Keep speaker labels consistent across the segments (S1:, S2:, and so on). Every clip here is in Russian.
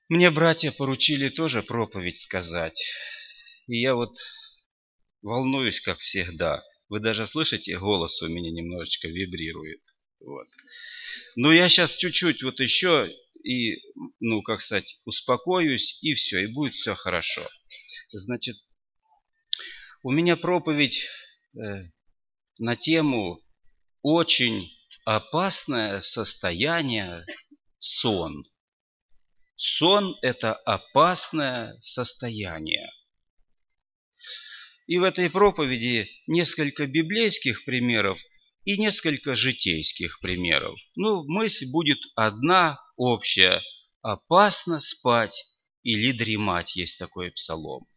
S1: Мне братья поручили тоже проповедь сказать. И я вот волнуюсь, как всегда. Вы даже слышите, голос у меня немножечко вибрирует. Вот. Но я сейчас чуть-чуть вот еще и, ну, как сказать, успокоюсь, и все, и будет все хорошо. Значит, у меня проповедь на тему «Очень опасное состояние сон». Сон – это опасное состояние. И в этой проповеди несколько библейских примеров и несколько житейских примеров. Ну, мысль будет одна, общая. Опасно спать или дремать, есть такой псалом.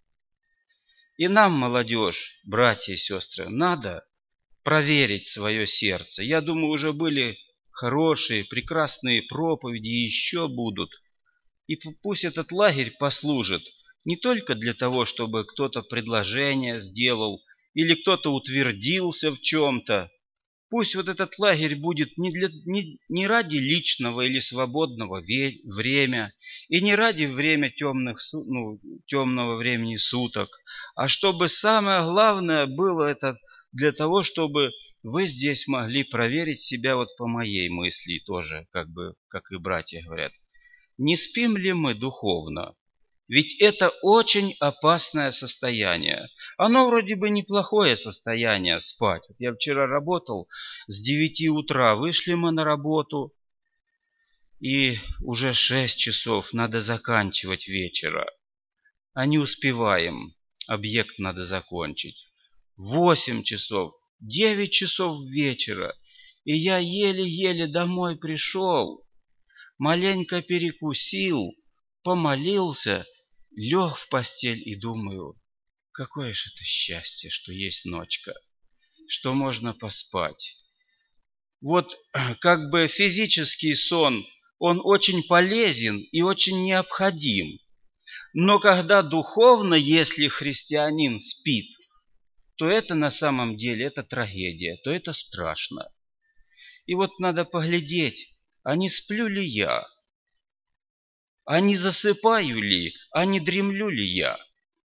S1: И нам, молодежь, братья и сестры, надо проверить свое сердце. Я думаю, уже были хорошие, прекрасные проповеди и еще будут. И пусть этот лагерь послужит не только для того, чтобы кто-то предложение сделал или кто-то утвердился в чем-то. Пусть вот этот лагерь будет не ради личного или свободного времени и не ради темного времени суток, а чтобы самое главное было это для того, чтобы вы здесь могли проверить себя вот по моей мысли тоже, как и братья говорят. Не спим ли мы духовно? Ведь это очень опасное состояние. Оно вроде бы неплохое состояние спать. Вот я вчера работал с 9 утра, вышли мы на работу, и уже 6 часов надо заканчивать вечера. А не успеваем, объект надо закончить. 8 часов, 9 часов вечера, и я еле-еле домой пришел. Маленько перекусил, помолился, лег в постель и думаю, какое же это счастье, что есть ночка, что можно поспать. Вот как бы физический сон, он очень полезен и очень необходим. Но когда духовно, если христианин спит, то это на самом деле это трагедия, то это страшно. И вот надо поглядеть, а не сплю ли я? А не засыпаю ли, а не дремлю ли я?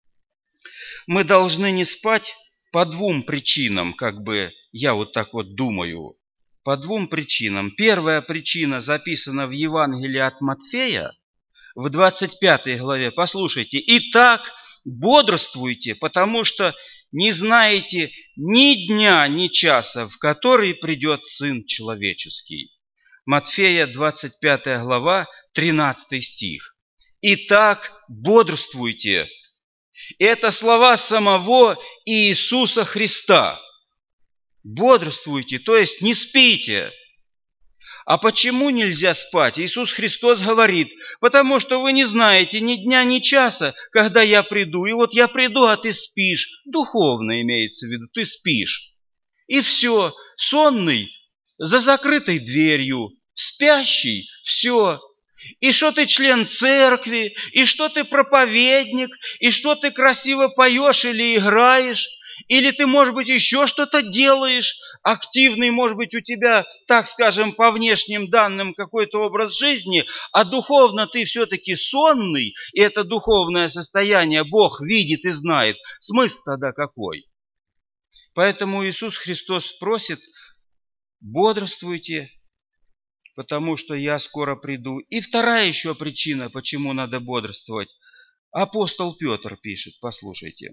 S1: Мы должны не спать по двум причинам, я вот так вот думаю. По двум причинам. Первая причина записана в Евангелии от Матфея, в 25 главе. Послушайте. «Итак, бодрствуйте, потому что не знаете ни дня, ни часа, в который придет Сын Человеческий». Матфея, 25 глава, 13 стих. «Итак, бодрствуйте». Это слова самого Иисуса Христа. Бодрствуйте, то есть не спите. А почему нельзя спать? Иисус Христос говорит, потому что вы не знаете ни дня, ни часа, когда я приду. И вот я приду, а ты спишь. Духовно имеется в виду, ты спишь. И все, сонный, за закрытой дверью, спящий, все. И что ты член церкви, и что ты проповедник, и что ты красиво поешь или играешь, или ты, может быть, еще что-то делаешь, активный, может быть, у тебя, так скажем, по внешним данным какой-то образ жизни, а духовно ты все-таки сонный, и это духовное состояние Бог видит и знает. Смысл тогда какой? Поэтому Иисус Христос просит, бодрствуйте, потому что я скоро приду. И вторая еще причина, почему надо бодрствовать. Апостол Петр пишет, послушайте.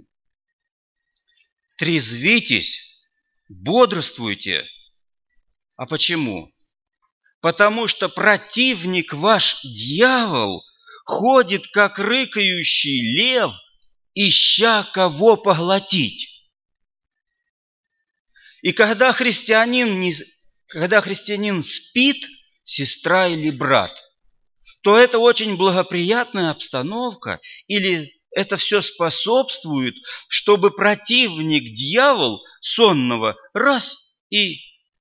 S1: Трезвитесь, бодрствуйте. А почему? Потому что противник ваш дьявол ходит, как рыкающий лев, ища кого поглотить. И когда христианин спит, сестра или брат, то это очень благоприятная обстановка, или это все способствует, чтобы противник, дьявол сонного, раз и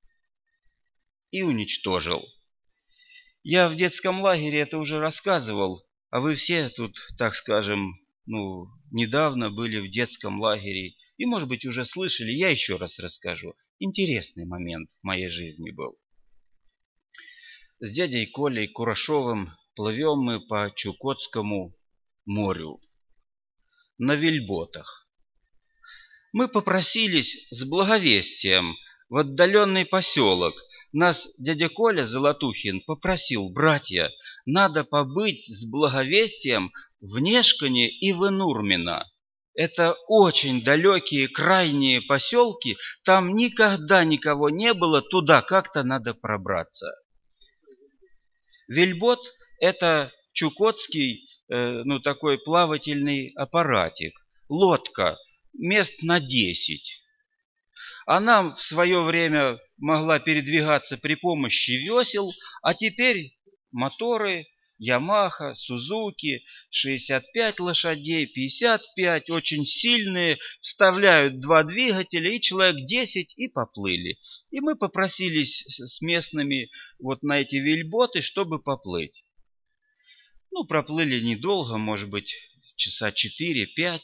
S1: уничтожил. Я в детском лагере это уже рассказывал, а вы все тут, так скажем, недавно были в детском лагере и, может быть, уже слышали, я еще раз расскажу. Интересный момент в моей жизни был. С дядей Колей Курашовым плывем мы по Чукотскому морю на вельботах. Мы попросились с благовестием в отдаленный поселок. Нас дядя Коля Золотухин попросил: братья, надо побыть с благовестием в Нешкане и в Инурмино. Это очень далекие крайние поселки, там никогда никого не было, туда как-то надо пробраться. Вельбот – это чукотский, такой плавательный аппаратик, лодка, мест на 10. Она в свое время могла передвигаться при помощи весел, а теперь моторы Ямаха, Сузуки, 65 лошадей, 55, очень сильные, вставляют 2 двигателя, и человек 10 и поплыли. И мы попросились с местными вот на эти вельботы, чтобы поплыть. Проплыли недолго, может быть, часа 4-5.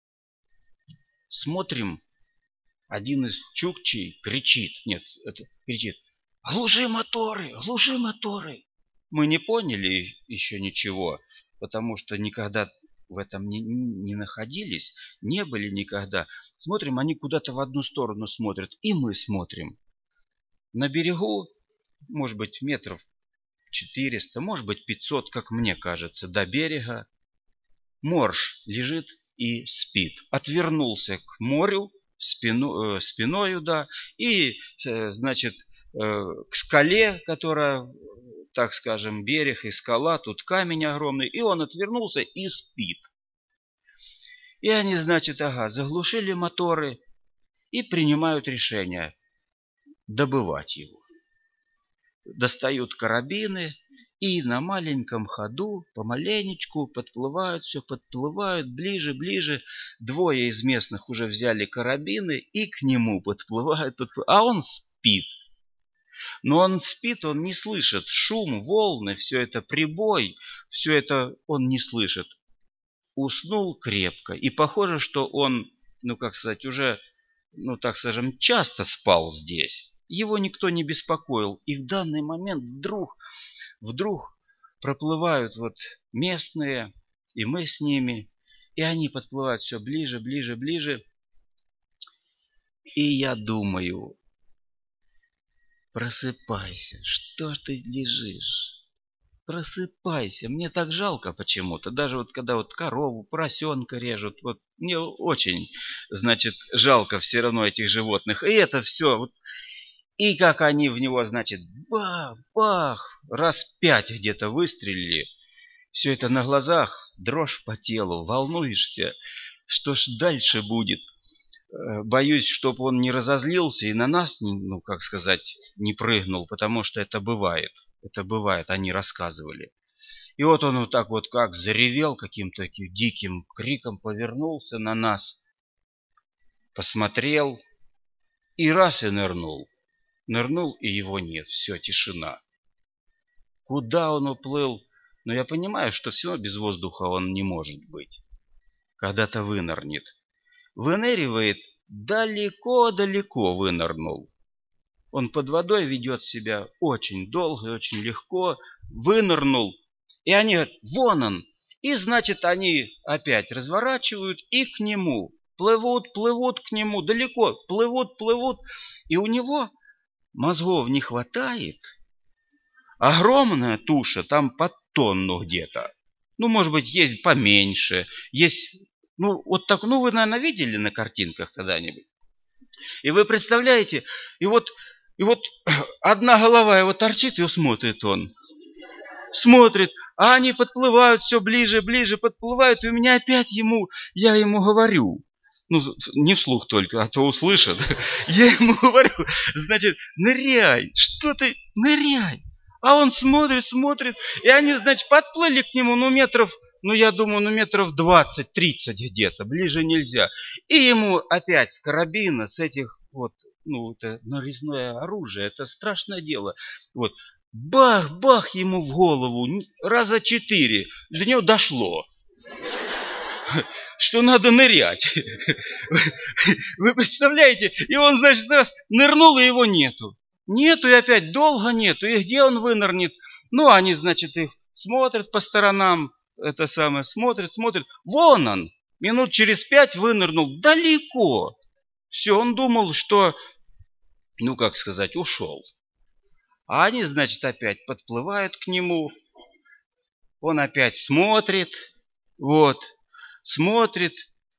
S1: Смотрим, один из чукчей кричит, глуши моторы, глуши моторы. Мы не поняли еще ничего, потому что никогда в этом не находились, не были никогда. Смотрим, они куда-то в одну сторону смотрят, и мы смотрим. На берегу, может быть, метров 400, может быть, 500, как мне кажется, до берега. Морж лежит и спит. Отвернулся к морю, спиною, да, и, значит, к скале, которая, так скажем, берег и скала, тут камень огромный, и он отвернулся и спит. И они, значит, заглушили моторы и принимают решение добывать его. Достают карабины и на маленьком ходу помаленечку подплывают, ближе, ближе. Двое из местных уже взяли карабины и к нему подплывают, а он спит. Но он спит, он не слышит шум, волны, все это прибой, все это он не слышит. Уснул крепко, и похоже, что он, уже, так скажем, часто спал здесь. Его никто не беспокоил, и в данный момент вдруг проплывают вот местные, и мы с ними, и они подплывают все ближе, ближе, ближе. И я думаю: просыпайся, что ж ты лежишь? Просыпайся, мне так жалко почему-то. Даже вот когда вот корову, поросенка режут, вот мне очень, значит, жалко все равно этих животных. И это все вот. И как они в него, значит, бах, раз 5 где-то выстрелили. Все это на глазах, дрожь по телу, волнуешься. Что ж дальше будет? Боюсь, чтобы он не разозлился и на нас, не прыгнул, потому что это бывает. Это бывает, они рассказывали. И вот он вот так вот как заревел каким-то таким диким криком, повернулся на нас, посмотрел и раз и нырнул. Нырнул, и его нет. Все, тишина. Куда он уплыл? Но я понимаю, что все равно без воздуха он не может быть. Когда-то вынырнет. Выныривает, далеко-далеко вынырнул. Он под водой ведет себя очень долго и очень легко. Вынырнул. И они говорят: вон он. И, значит, они опять разворачивают и к нему. Плывут к нему далеко. Плывут. И у него мозгов не хватает. Огромная туша, там под тонну где-то. Может быть, есть поменьше. Есть, вот так, вы, наверное, видели на картинках когда-нибудь. И вы представляете, и вот одна голова его торчит, и смотрит он. Смотрит, а они подплывают все ближе, ближе подплывают, и у меня опять я ему говорю. Не вслух только, а то услышат. Я ему говорю: значит, ныряй, что ты, ныряй. А он смотрит, и они, значит, подплыли к нему, я думаю, метров 20-30 где-то, ближе нельзя. И ему опять с карабина, с этих это нарезное оружие, это страшное дело. Бах ему в голову, раза 4, до него дошло, что надо нырять. Вы представляете? И он, значит, раз нырнул, и его нету. Нету, и опять долго нету. И где он вынырнет? Они, значит, их смотрит по сторонам, это самое, смотрит. Вон он, минут через 5 вынырнул далеко. Все, он думал, что, ну как сказать, ушел. А они, значит, опять подплывают к нему. Он опять смотрит, вот, смотрит.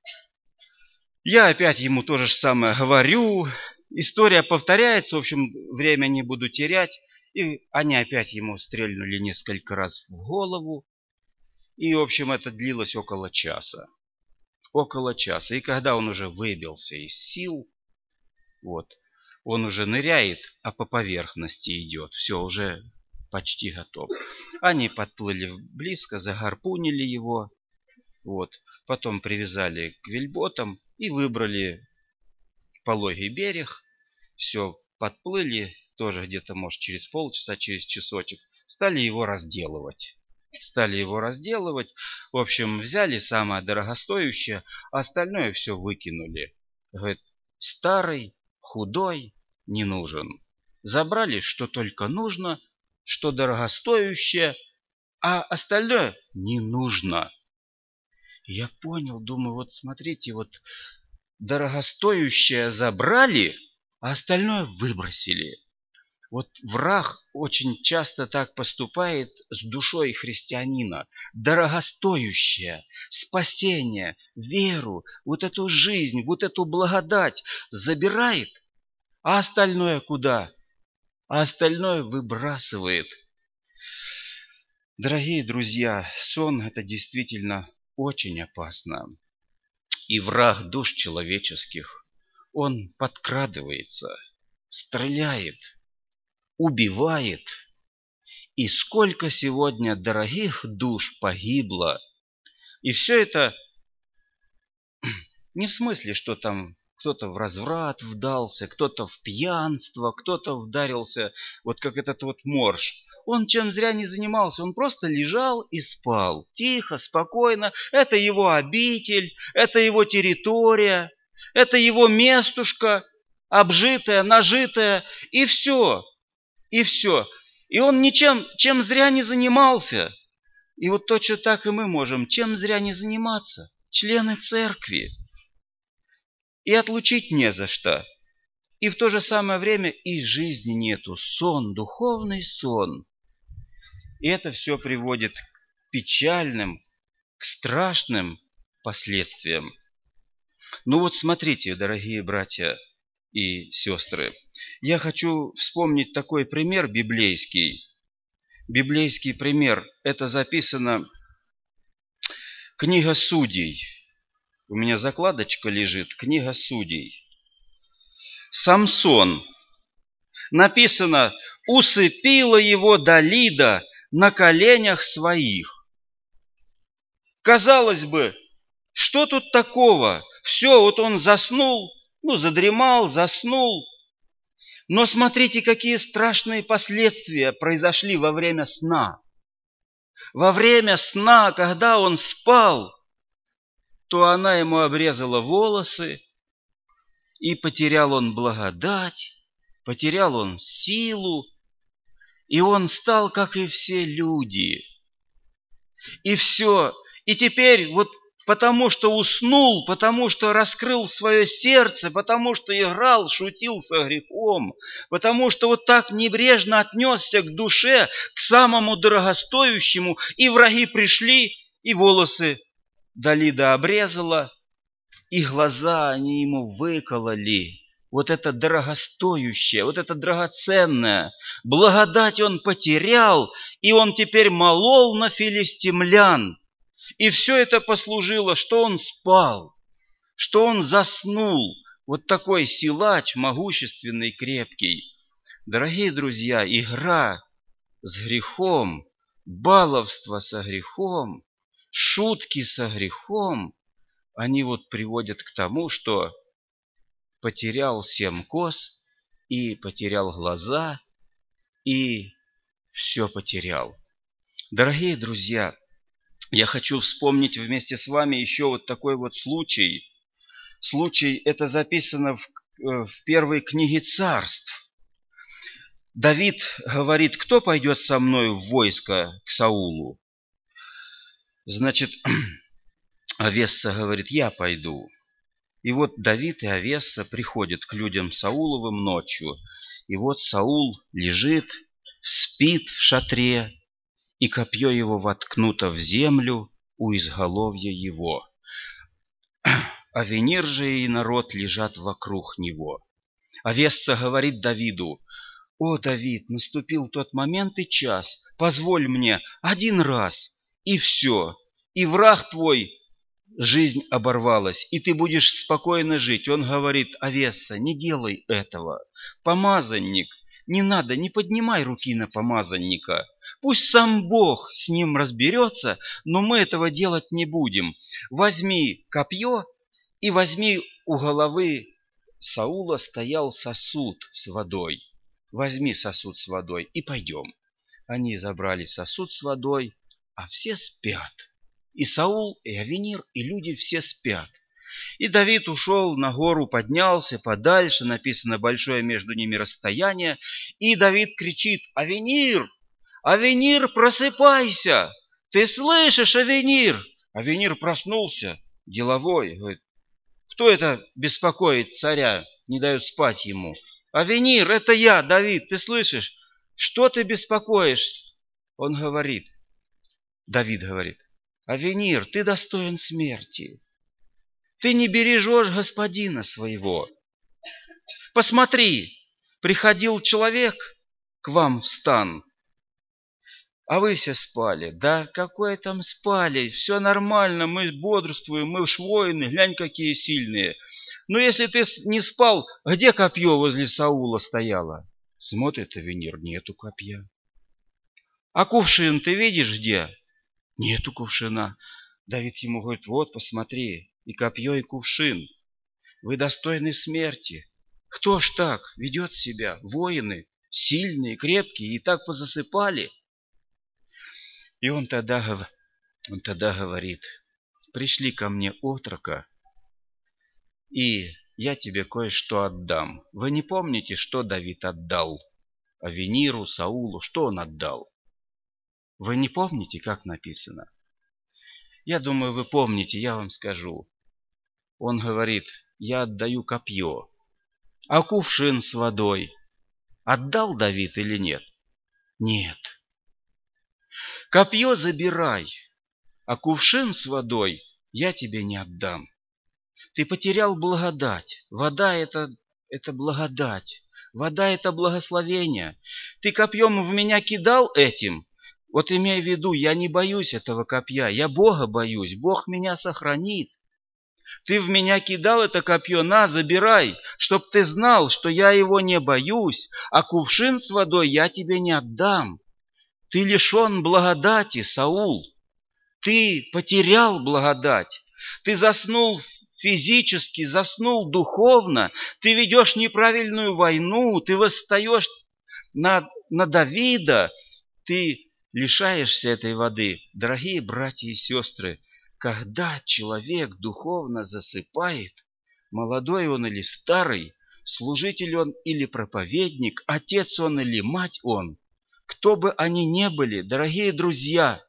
S1: Я опять ему то же самое говорю. История повторяется, в общем, время не буду терять. И они опять ему стрельнули несколько раз в голову. И, в общем, это длилось около часа. Около часа. И когда он уже выбился из сил, вот, он уже ныряет, а по поверхности идет. Все, уже почти готов. Они подплыли близко, загарпунили его. Вот. Потом привязали к вельботам и выбрали пологий берег. Все, подплыли, тоже где-то, может, через полчаса, через часочек. Стали его разделывать. В общем, взяли самое дорогостоящее, а остальное все выкинули. Говорит, старый, худой, не нужен. Забрали, что только нужно, что дорогостоящее, а остальное не нужно. Я понял, думаю, вот смотрите, вот дорогостоящее забрали, а остальное выбросили. Вот враг очень часто так поступает с душой христианина. Дорогостоящее, спасение, веру, вот эту жизнь, вот эту благодать забирает, а остальное куда? А остальное выбрасывает. Дорогие друзья, сон это действительно очень опасно. И враг душ человеческих, он подкрадывается, стреляет, убивает. И сколько сегодня дорогих душ погибло. И все это не в смысле, что там кто-то в разврат вдался, кто-то в пьянство, кто-то вдарился, вот как этот вот морж. Он чем зря не занимался, он просто лежал и спал. Тихо, спокойно. Это его обитель, это его территория, это его местушка, обжитая, нажитая, и все. И все. И он чем зря не занимался. И вот точно так и мы можем, чем зря не заниматься. Члены церкви. И отлучить не за что. И в то же самое время и жизни нету. Сон, духовный сон. И это все приводит к печальным, к страшным последствиям. Ну вот смотрите, дорогие братья и сестры, я хочу вспомнить такой пример библейский. Библейский пример. Это записано книга Судей. У меня закладочка лежит, книга Судей. Самсон. Написано, усыпила его Далида на коленях своих. Казалось бы, что тут такого? Все, вот он заснул, задремал, заснул. Но смотрите, какие страшные последствия произошли во время сна. Во время сна, когда он спал, то она ему обрезала волосы, и потерял он благодать, потерял он силу, и он стал, как и все люди. И все. И теперь вот потому что уснул, потому что раскрыл свое сердце, потому что играл, шутил со грехом, потому что вот так небрежно отнесся к душе, к самому дорогостоящему, и враги пришли, и волосы Далида обрезала, и глаза они ему выкололи. Вот это дорогостоящее, вот это драгоценное. Благодать он потерял, и он теперь молол на филистимлян. И все это послужило, что он спал, что он заснул. Вот такой силач, могущественный, крепкий. Дорогие друзья, игра с грехом, баловство со грехом, шутки со грехом, они вот приводят к тому, что потерял 7 кос и потерял глаза, и все потерял. Дорогие друзья, я хочу вспомнить вместе с вами еще вот такой вот случай. Случай это записано в первой книге Царств. Давид говорит: кто пойдет со мной в войско к Саулу? Значит, Авесса говорит: я пойду. И вот Давид и Авесса приходят к людям Сауловым ночью. И вот Саул лежит, спит в шатре, и копье его воткнуто в землю у изголовья его. Авенир же и народ лежат вокруг него. Авесса говорит Давиду: «О, Давид, наступил тот момент и час. Позволь мне один раз, и все. И враг твой, жизнь оборвалась, и ты будешь спокойно жить». Он говорит: «Авесса, не делай этого. Помазанник, не надо, не поднимай руки на помазанника. Пусть сам Бог с ним разберется, но мы этого делать не будем. Возьми копье и возьми у головы Саула стоял сосуд с водой. Возьми сосуд с водой и пойдем». Они забрали сосуд с водой, а все спят. И Саул, и Авенир, и люди все спят. И Давид ушел на гору, поднялся подальше, написано большое между ними расстояние, и Давид кричит: «Авенир! Авенир, просыпайся! Ты слышишь, Авенир?» Авенир проснулся, деловой, говорит: «Кто это беспокоит царя, не дает спать ему?» «Авенир, это я, Давид, ты слышишь? Что ты беспокоишься?» Он говорит, Давид говорит: «Авенир, ты достоин смерти. Ты не бережешь господина своего. Посмотри, приходил человек к вам в стан, а вы все спали». «Да какое там спали? Все нормально, мы бодрствуем, мы ж воины, глянь, какие сильные. Но если ты не спал, где копье возле Саула стояло?» Смотрит Авенир: нету копья. «А кувшин ты видишь где?» Нету кувшина. Давид ему говорит: вот, посмотри, и копье, и кувшин. Вы достойны смерти. Кто ж так ведет себя? Воины, сильные, крепкие, и так позасыпали. И он тогда говорит: пришли ко мне отрока, и я тебе кое-что отдам. Вы не помните, что Давид отдал Авениру, Саулу? Что он отдал? Вы не помните, как написано? Я думаю, вы помните, я вам скажу. Он говорит: я отдаю копье. А кувшин с водой отдал Давид или нет? Нет. Копье забирай, а кувшин с водой я тебе не отдам. Ты потерял благодать. Вода это благодать. Вода это благословение. Ты копьем в меня кидал этим. Вот имей в виду, я не боюсь этого копья, я Бога боюсь, Бог меня сохранит. Ты в меня кидал это копье, на, забирай, чтоб ты знал, что я его не боюсь, а кувшин с водой я тебе не отдам. Ты лишен благодати, Саул. Ты потерял благодать. Ты заснул физически, заснул духовно. Ты ведешь неправильную войну. Ты восстаешь на Давида. Ты лишаешься этой воды. Дорогие братья и сестры, когда человек духовно засыпает, молодой он или старый, служитель он или проповедник, отец он или мать он, кто бы они ни были, дорогие друзья,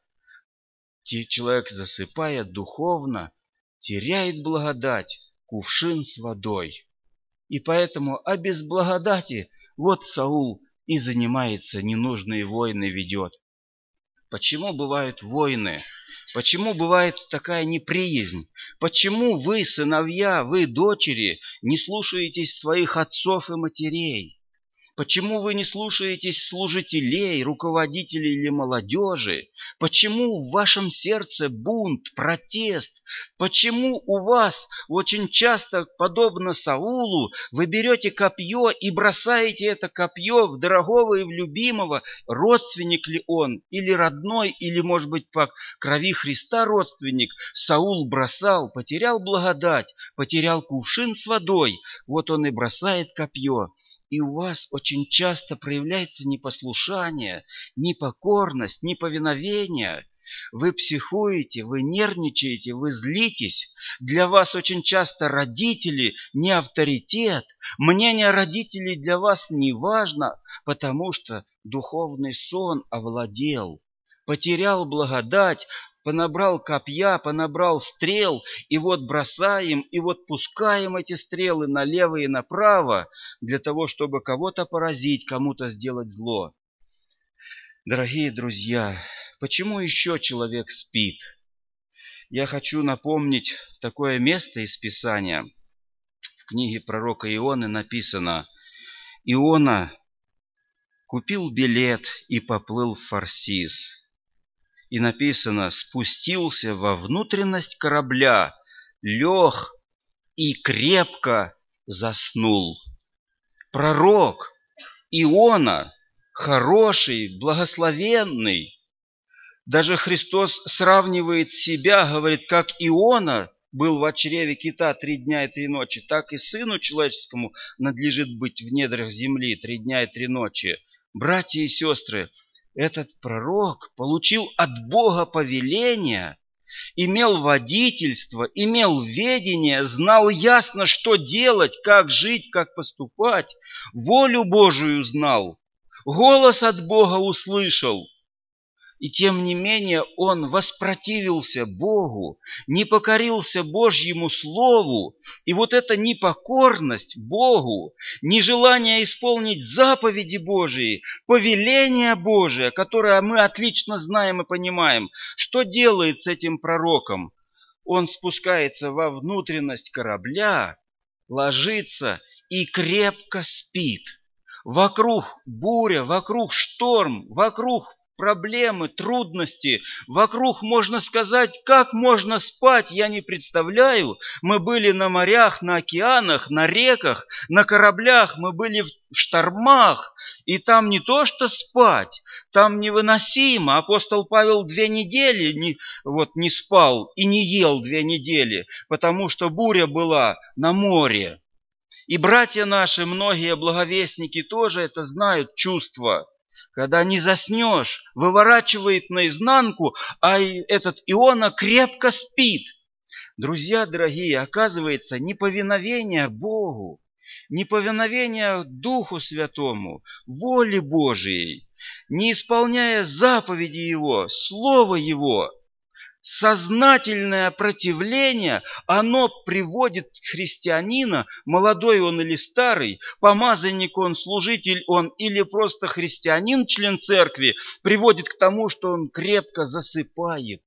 S1: человек, засыпая духовно, теряет благодать, кувшин с водой. И поэтому, а без благодати, вот Саул и занимается, ненужные войны ведет. Почему бывают войны? Почему бывает такая неприязнь? Почему вы, сыновья, вы, дочери, не слушаетесь своих отцов и матерей? Почему вы не слушаетесь служителей, руководителей или молодежи? Почему в вашем сердце бунт, протест? Почему у вас очень часто, подобно Саулу, вы берете копье и бросаете это копье в дорогого и в любимого, родственник ли он, или родной, или, может быть, по крови Христа родственник? Саул бросал, потерял благодать, потерял кувшин с водой, вот он и бросает копье. И у вас очень часто проявляется непослушание, непокорность, неповиновение. Вы психуете, вы нервничаете, вы злитесь. Для вас очень часто родители не авторитет. Мнение родителей для вас не важно. потому что духовный сон овладел, потерял благодать, понабрал копья, понабрал стрел, и вот бросаем, и вот пускаем эти стрелы налево и направо для того, чтобы кого-то поразить, кому-то сделать зло. Дорогие друзья, почему еще человек спит? Я хочу напомнить такое место из Писания. В книге пророка Ионы написано: «Иона купил билет и поплыл в Фарсис». И написано: «Спустился во внутренность корабля, лег и крепко заснул». Пророк Иона, хороший, благословенный. Даже Христос сравнивает себя, говорит, как Иона был в чреве кита 3 дня и 3 ночи, так и Сыну Человеческому надлежит быть в недрах земли 3 дня и 3 ночи. Братья и сестры, этот пророк получил от Бога повеление, имел водительство, имел ведение, знал ясно, что делать, как жить, как поступать, волю Божию знал, голос от Бога услышал. И тем не менее он воспротивился Богу, не покорился Божьему Слову. И вот эта непокорность Богу, нежелание исполнить заповеди Божии, повеление Божие, которое мы отлично знаем и понимаем, что делает с этим пророком? Он спускается во внутренность корабля, ложится и крепко спит. Вокруг буря, вокруг шторм, вокруг проблемы, трудности. Вокруг, можно сказать, как можно спать, я не представляю. Мы были на морях, на океанах, на реках, на кораблях, мы были в штормах. И там не то что спать, там невыносимо. Апостол Павел 2 недели не спал и не ел 2 недели, потому что буря была на море. И братья наши, многие благовестники тоже это знают, чувство. Когда не заснешь, выворачивает наизнанку, а этот Иона крепко спит. Друзья дорогие, оказывается, неповиновение Богу, неповиновение Духу Святому, воле Божией, не исполняя заповеди Его, Слова Его, сознательное противление, оно приводит христианина, молодой он или старый, помазанник он, служитель он или просто христианин, член церкви, приводит к тому, что он крепко засыпает.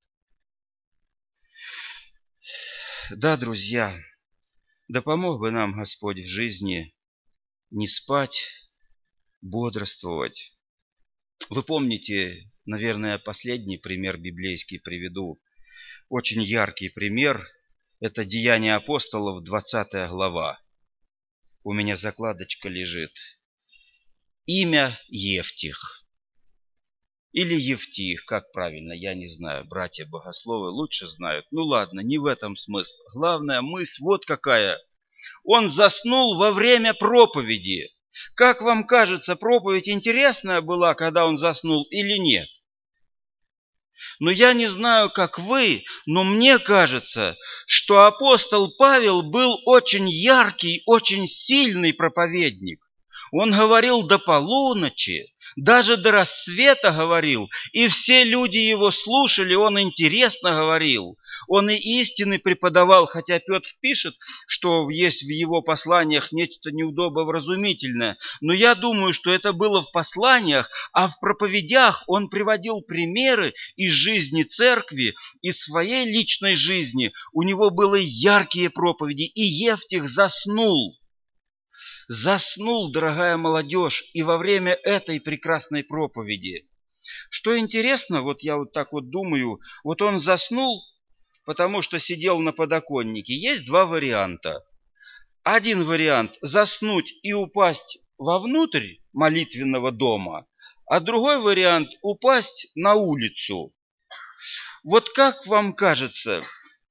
S1: Да, друзья, да помог бы нам Господь в жизни не спать, бодрствовать. Вы помните, наверное, последний пример библейский приведу. Очень яркий пример – это Деяния апостолов, 20 глава. У меня закладочка лежит. Имя Евтих. Или Евтих, как правильно, я не знаю. Братья-богословы лучше знают. Ну ладно, не в этом смысл. Главная мысль вот какая. Он заснул во время проповеди. Как вам кажется, проповедь интересная была, когда он заснул, или нет? Но я не знаю, как вы, но мне кажется, что апостол Павел был очень яркий, очень сильный проповедник. Он говорил до полуночи, даже до рассвета говорил, и все люди его слушали, он интересно говорил. Он и истины преподавал, хотя Петр пишет, что есть в его посланиях нечто неудобовразумительное. Но я думаю, что это было в посланиях, а в проповедях он приводил примеры из жизни церкви, из своей личной жизни. У него были яркие проповеди, и Евтих заснул. Заснул, дорогая молодежь, и во время этой прекрасной проповеди. Что интересно, вот я вот так вот думаю, вот он заснул, потому что сидел на подоконнике. Есть 2 варианта. Один вариант – заснуть и упасть вовнутрь молитвенного дома, а другой вариант – упасть на улицу. Вот как вам кажется?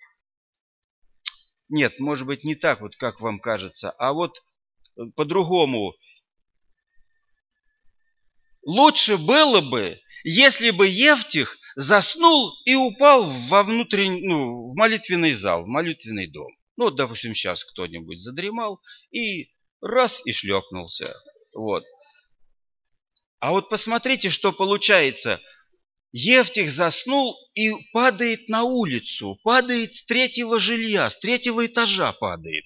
S1: Нет, может быть, не так вот, как вам кажется, а вот по-другому. Лучше было бы, если бы Евтих заснул и упал в молитвенный зал, в молитвенный дом. Ну, вот, допустим, сейчас кто-нибудь задремал и раз и шлепнулся. Вот. А вот посмотрите, что получается. Евтих заснул и падает на улицу, падает с третьего жилья, с третьего этажа падает.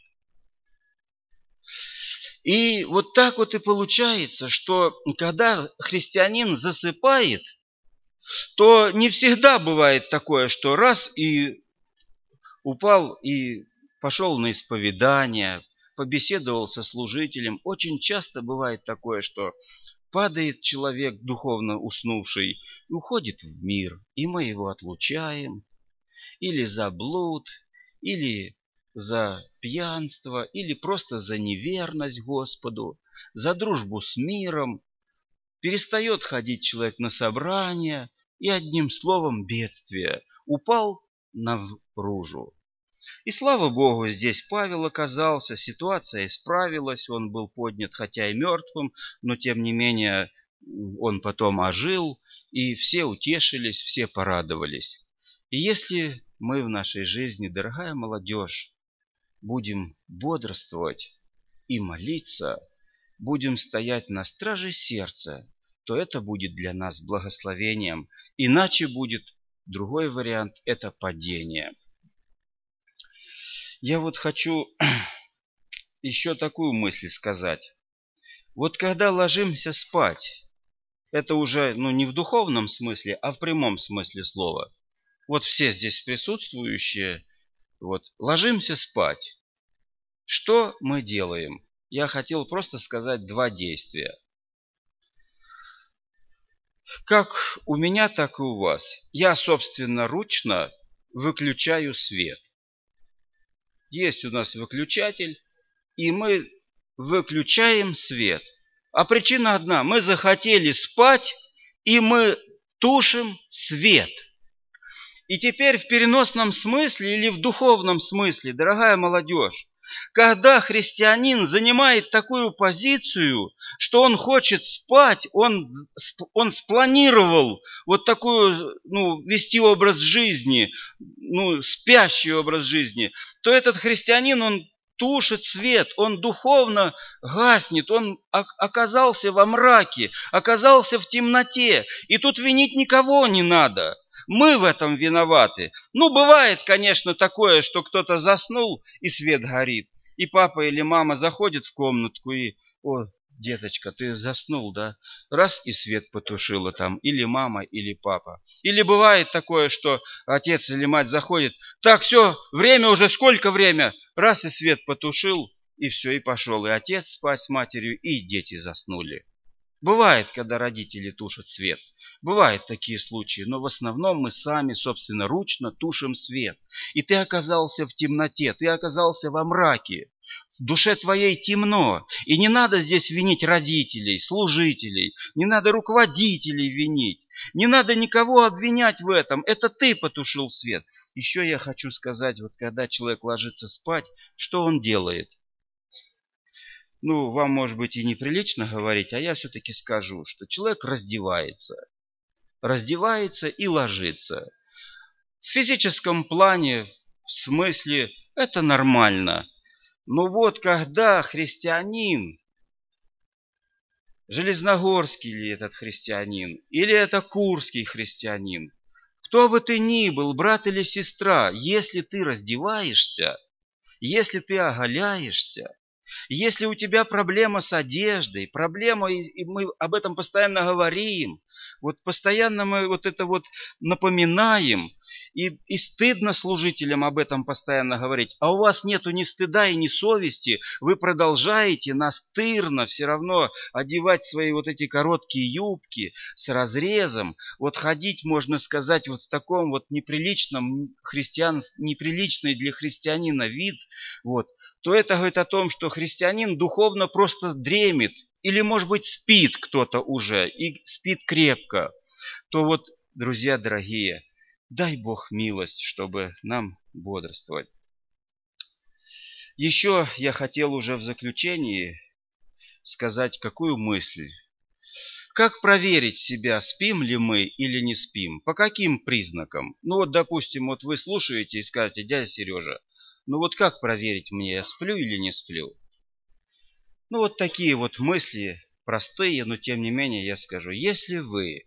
S1: И вот так вот и получается, что когда христианин засыпает, то не всегда бывает такое, что раз и упал и пошел на исповедание, побеседовал со служителем. Очень часто бывает такое, что падает человек, духовно уснувший, и уходит в мир, и мы его отлучаем, или за блуд, или за пьянство, или просто за неверность Господу, за дружбу с миром. Перестает ходить человек на собрания, и одним словом бедствие. Упал наружу. И слава Богу, здесь Павел оказался, ситуация исправилась, он был поднят, хотя и мертвым, но тем не менее он потом ожил, и все утешились, все порадовались. И если мы в нашей жизни, дорогая молодежь, будем бодрствовать и молиться, будем стоять на страже сердца, то это будет для нас благословением, иначе будет другой вариант – это падение. Я вот хочу еще такую мысль сказать. Вот когда ложимся спать, это уже не в духовном смысле, а в прямом смысле слова. Вот все здесь присутствующие, вот, ложимся спать. Что мы делаем? Я хотел просто сказать два действия. Как у меня, так и у вас. Я собственноручно выключаю свет. Есть у нас выключатель, и мы выключаем свет. А причина одна. Мы захотели спать, и мы тушим свет. И теперь в переносном смысле или в духовном смысле, дорогая молодежь, когда христианин занимает такую позицию, что он хочет спать, он спланировал вот такую, вести образ жизни, спящий образ жизни, то этот христианин, он тушит свет, он духовно гаснет, он оказался во мраке, оказался в темноте. И тут винить никого не надо. Мы в этом виноваты. Бывает, конечно, такое, что кто-то заснул, и свет горит. И папа или мама заходит в комнатку и: «О, деточка, ты заснул, да?» Раз и свет потушила там, или мама, или папа. Или бывает такое, что отец или мать заходит: «Так, все, время уже, сколько время?» Раз и свет потушил, и все, и пошел. И отец спать с матерью, и дети заснули. Бывает, когда родители тушат свет. Бывают такие случаи, но в основном мы сами собственноручно тушим свет. И ты оказался в темноте, ты оказался во мраке. В душе твоей темно. И не надо здесь винить родителей, служителей, не надо руководителей винить, не надо никого обвинять в этом. Это ты потушил свет. Еще я хочу сказать, вот когда человек ложится спать, что он делает? Вам, может быть, и неприлично говорить, а я все-таки скажу, что человек раздевается и ложится. В физическом плане, в смысле, это нормально. Но вот когда христианин, железногорский ли этот христианин, или это курский христианин, кто бы ты ни был, брат или сестра, если ты раздеваешься, если ты оголяешься, если у тебя проблема с одеждой, проблема, и мы об этом постоянно говорим, вот постоянно мы вот это вот напоминаем, и стыдно служителям об этом постоянно говорить, а у вас нету ни стыда и ни совести, вы продолжаете настырно все равно одевать свои вот эти короткие юбки с разрезом, вот ходить, можно сказать, вот в таком вот неприличном неприличный для христианина вид, вот, то это говорит о том, что христианин духовно просто дремит, или, может быть, спит кто-то уже, и спит крепко. То вот, друзья дорогие, дай Бог милость, чтобы нам бодрствовать. Еще я хотел уже в заключении сказать какую мысль. Как проверить себя, спим ли мы или не спим? По каким признакам? Допустим, вот вы слушаете и скажете: дядя Сережа, вот как проверить мне, я сплю или не сплю? Вот такие вот мысли простые, но тем не менее я скажу. Если вы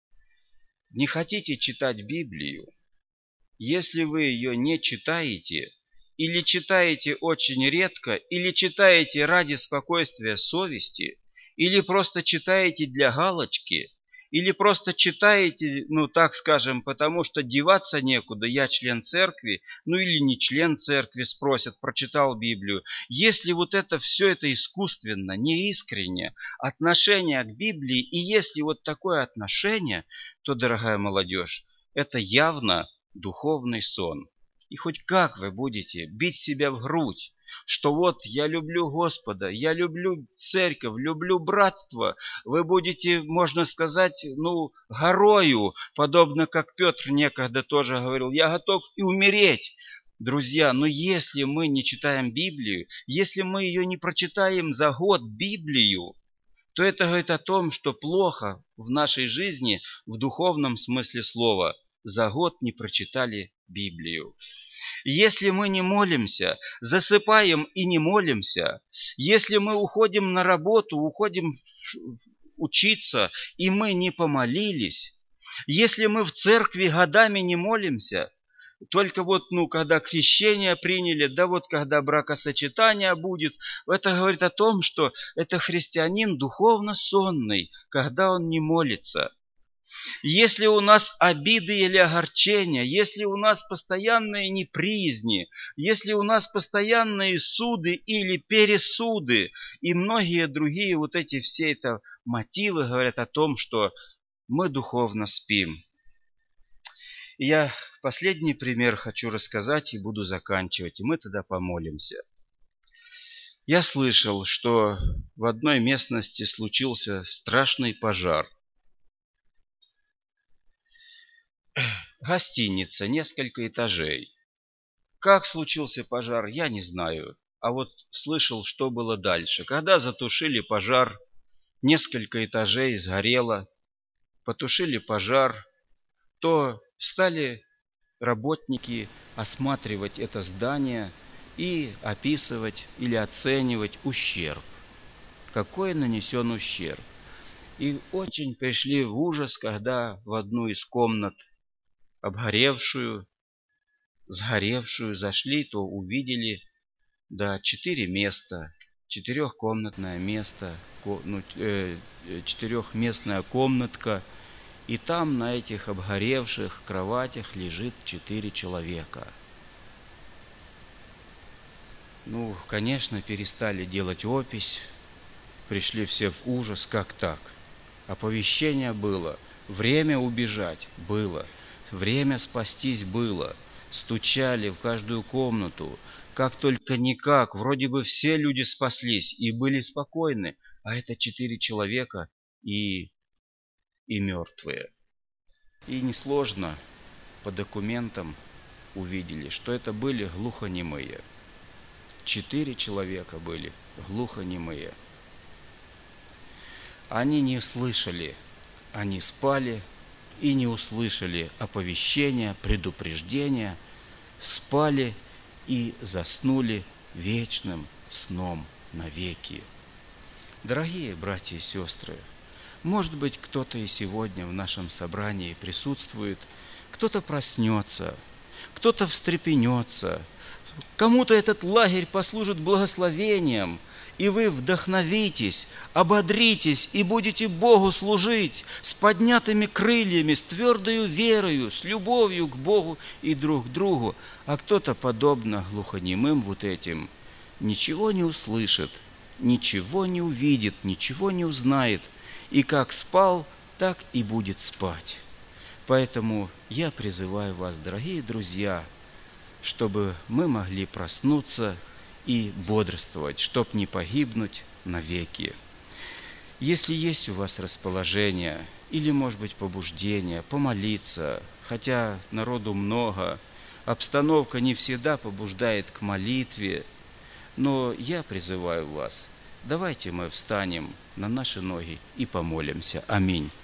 S1: не хотите читать Библию, если вы ее не читаете, или читаете очень редко, или читаете ради спокойствия совести, или просто читаете для галочки, или просто читаете, ну так скажем, потому что деваться некуда, я член церкви, ну или не член церкви, спросят, прочитал Библию. Если вот это все это искусственно, неискренне, отношение к Библии, и если вот такое отношение, то, дорогая молодежь, это явно духовный сон. И хоть как вы будете бить себя в грудь, что вот я люблю Господа, я люблю церковь, люблю братство, вы будете, можно сказать, горою, подобно как Петр некогда тоже говорил, я готов и умереть. Друзья, но если мы не читаем Библию, если мы ее не прочитаем за год Библию, то это говорит о том, что плохо в нашей жизни в духовном смысле слова. За год не прочитали Библию. Если мы не молимся, засыпаем и не молимся, если мы уходим на работу, уходим учиться, и мы не помолились, если мы в церкви годами не молимся, только вот, когда крещение приняли, да вот когда бракосочетание будет, это говорит о том, что это христианин духовно сонный, когда он не молится. Если у нас обиды или огорчения, если у нас постоянные неприязни, если у нас постоянные суды или пересуды и многие другие вот эти все это мотивы говорят о том, что мы духовно спим. И я последний пример хочу рассказать и буду заканчивать, и мы тогда помолимся. Я слышал, что в одной местности случился страшный пожар. Гостиница, несколько этажей. Как случился пожар, я не знаю. А вот слышал, что было дальше. Когда затушили пожар, несколько этажей сгорело, потушили пожар, то стали работники осматривать это здание и описывать или оценивать ущерб. Какой нанесен ущерб. И очень пришли в ужас, когда в одну из комнат обгоревшую, сгоревшую зашли, то увидели, 4 места, 4-комнатное место, 4-местная комнатка, и там на этих обгоревших кроватях лежит 4 человека. Конечно, перестали делать опись, пришли все в ужас, как так? Оповещение было, время убежать было. Время спастись было. Стучали в каждую комнату. Как только никак. Вроде бы все люди спаслись и были спокойны. А это 4 человека и мертвые. И несложно по документам увидели, что это были глухонемые. 4 человека были глухонемые. Они не слышали, они спали и не услышали оповещения, предупреждения, спали и заснули вечным сном навеки. Дорогие братья и сестры, может быть, кто-то и сегодня в нашем собрании присутствует, кто-то проснется, кто-то встрепенется, кому-то этот лагерь послужит благословением, и вы вдохновитесь, ободритесь и будете Богу служить с поднятыми крыльями, с твердою верою, с любовью к Богу и друг к другу. А кто-то, подобно глухонемым вот этим, ничего не услышит, ничего не увидит, ничего не узнает. И как спал, так и будет спать. Поэтому я призываю вас, дорогие друзья, чтобы мы могли проснуться и бодрствовать, чтоб не погибнуть навеки. Если есть у вас расположение или, может быть, побуждение помолиться, хотя народу много, обстановка не всегда побуждает к молитве, но я призываю вас, давайте мы встанем на наши ноги и помолимся. Аминь.